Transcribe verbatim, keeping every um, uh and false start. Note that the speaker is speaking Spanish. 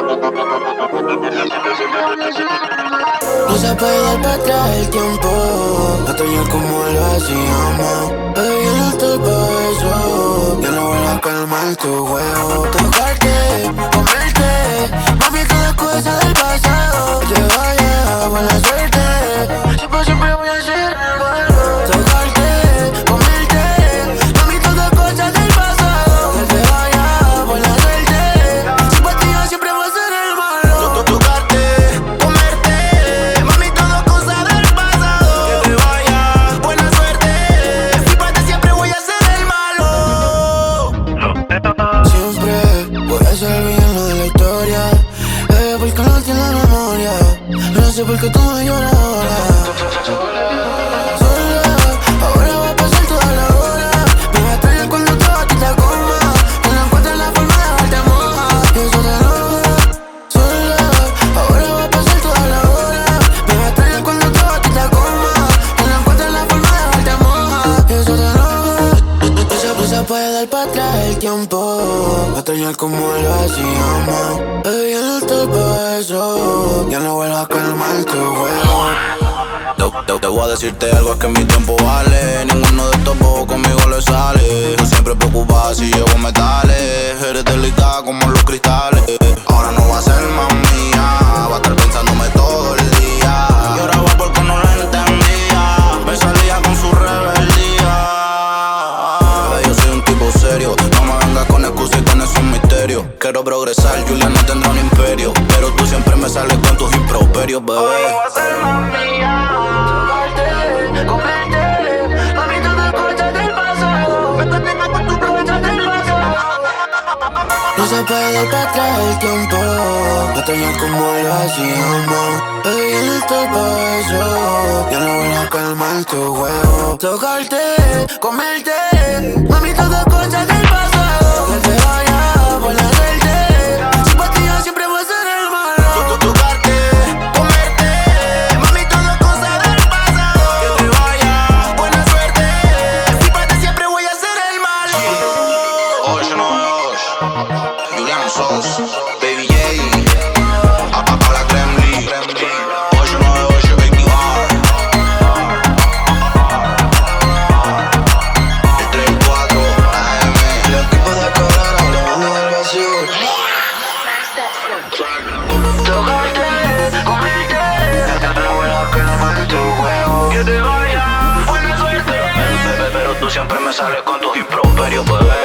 No se puede dar para atrás el tiempo, extrañar como lo hacíamos. Baby, yo no estoy pa' eso, ya no voy a calmar tu juego. Tocarte, comerte, mami, todo es cosa del pasado. Que vaya, buena suerte, siempre, siempre voy a ser el malo. Tocarte, comerte, mami, todo es cosa del pasado. Que te vaya, buena suerte, siempre, tío, siempre voy a ser el malo. Tocarte, comerte, mami, todo es cosa del pasado. Que te vaya, buena suerte, siempre, siempre voy a ser el malo. Siempre voy a ser el villano de la historia, eh, porque no tiene la memoria. No sé por qué tú me lloras ahora. Sola, ahora va a pasar toda la hora. Me va a extrañar cuando todo a ti te coma. Que no encuentres la forma de dejarte mojar, y eso te enoja. Sola, ahora va a pasar toda la hora. Me va a extrañar cuando todo a ti te coma. Que no encuentres la forma de dejarte mojar, y eso te enoja. No se, no se puede dar para atrás el tiempo, extrañar como lo hacíamos. Baby, yo no estoy pa' eso, ya no vuelvo a calmar tu juego. Te, te, te voy a decirte algo, es que mi tiempo vale. Ninguno de estos bobos conmigo le sale. Tú siempre preocupada si llevo metales. Eres delicada como los cristales. Ahora no va a ser más mía, va a estar pensándome todo el día. Lloraba porque no la entendía, me salía con su rebeldía. Bebé, yo soy un tipo serio, no me vengas con excusas y con esos misterios. Quiero progresar, Julia no tendrá un imperio, pero tú siempre me sales con tus improperios, bebé. Ahora va a ser más mía, tocarte, comerte, mami, todo es cosa del pasado. Me contiene con tu provecho del pasado. No se puede dar para atrás el tiempo, extrañar como lo hacíamos. Baby, yo no estoy pa' eso, ya no voy a calmar tu juego. Tocarte, comerte, mami, todo es cosa del pasado. Que te vaya, buena suerte, sin pastillas siempre voy a ser el malo. Tocarte, comerte, mami, todo es cosa del pasado. Que te vaya, buena suerte, sin pastillas siempre voy a ser el malo. Ocho nueve ocho, Juliano Sos, Baby J, a, a, a la Kremlin, ocho nueve ocho, Baby R, el tres y cuatro, A M, El equipo de color hablando del vacío. Tocarte, comerte, no voy a calmar tu juego. Que te vaya, buena suerte. pero tú siempre me sales con tus improperios, bebé.